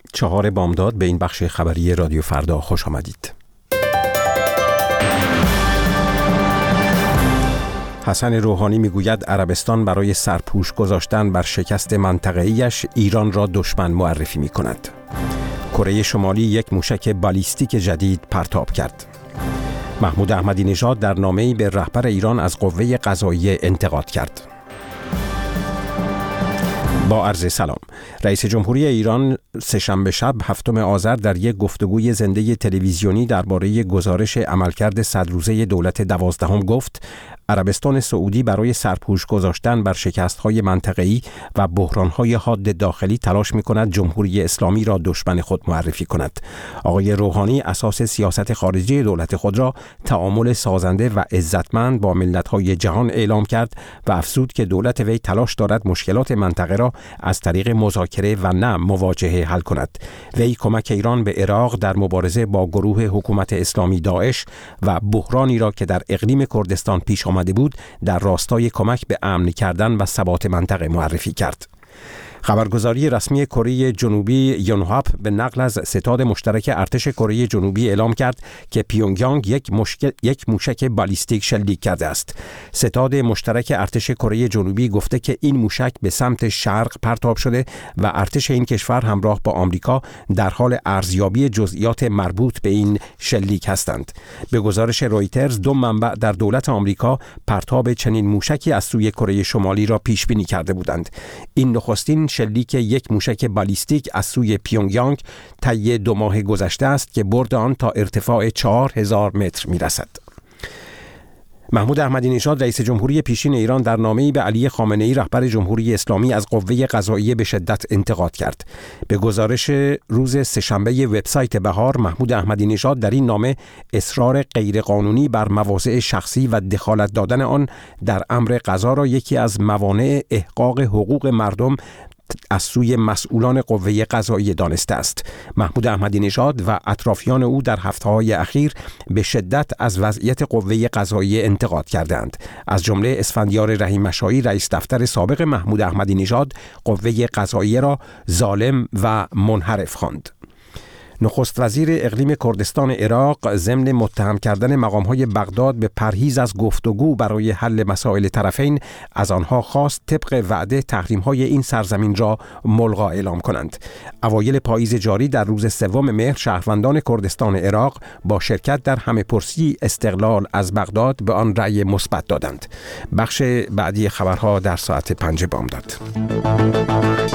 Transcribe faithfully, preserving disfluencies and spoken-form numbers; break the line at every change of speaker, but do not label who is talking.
چهار بامداد به این بخش خبری رادیو فردا خوش آمدید. حسن روحانی میگوید عربستان برای سرپوش گذاشتن بر شکست منطقه‌ایش ایران را دشمن معرفی می کند. کره شمالی یک موشک بالیستیک جدید پرتاب کرد. محمود احمدی نژاد در نامه‌ای به رهبر ایران از قوه قضاییه انتقاد کرد. با عرض سلام. رئیس جمهوری ایران سه‌شنبه شب هفتم آذر در یک گفتگوی زنده تلویزیونی درباره گزارش عملکرد صد روزه دولت دوازدهم گفت عربستان سعودی برای سرپوش گذاشتن بر شکست‌های منطقه‌ای و بحران‌های حاد داخلی تلاش می‌کند جمهوری اسلامی را دشمن خود معرفی کند. آقای روحانی اساس سیاست خارجی دولت خود را تعامل سازنده و عزتمند با ملت‌های جهان اعلام کرد و افزود که دولت وی تلاش دارد مشکلات منطقه را از طریق مذاکره و نه مواجهه حل کند. وی کمک ایران به عراق در مبارزه با گروه حکومت اسلامی داعش و بحرانی را که در اقلیم کردستان پیش آمده بود در راستای کمک به امن کردن و ثبات منطقه معرفی کرد. خبرگزاری رسمی کره جنوبی یونهاپ به نقل از ستاد مشترک ارتش کره جنوبی اعلام کرد که پیونگیانگ یک مشکل یک موشک بالیستیک شلیک کرده است. ستاد مشترک ارتش کره جنوبی گفته که این موشک به سمت شرق پرتاب شده و ارتش این کشور همراه با آمریکا در حال ارزیابی جزئیات مربوط به این شلیک هستند. به گزارش رویترز دو منبع در دولت آمریکا پرتاب چنین موشکی از سوی کره شمالی را پیش بینی کرده بودند. این نخستین شلیک یک موشک بالیستیک از سوی پیونگیانگ طی دو ماه گذشته است که برد آن تا ارتفاع چهار هزار متر میرسد. محمود احمدی نژاد رئیس جمهوری پیشین ایران در نامه‌ای به علی خامنه‌ای رهبر جمهوری اسلامی از قوه قضاییه به شدت انتقاد کرد. به گزارش روز سه‌شنبه وبسایت بهار، محمود احمدی نژاد در این نامه اصرار غیرقانونی بر مواضع شخصی و دخالت دادن آن در امر قضا را یکی از موانع احقاق حقوق مردم از سوی مسئولان قوه قضاییه دانسته است. محمود احمدی نژاد و اطرافیان او در هفته‌های اخیر به شدت از وضعیت قوه قضاییه انتقاد کردند. از جمله اسفندیار رحیم مشایی رئیس دفتر سابق محمود احمدی نژاد قوه قضاییه را ظالم و منحرف خواند. نخست وزیر اقلیم کردستان عراق ضمن متهم کردن مقام‌های بغداد به پرهیز از گفتگو برای حل مسائل طرفین از آنها خواست طبق وعده تحریم‌های این سرزمین را ملغا اعلام کنند. اوایل پاییز جاری در روز سوم مهر شهروندان کردستان عراق با شرکت در همه‌پرسی استقلال از بغداد به آن رأی مثبت دادند. بخش بعدی خبرها در ساعت پنج بامداد.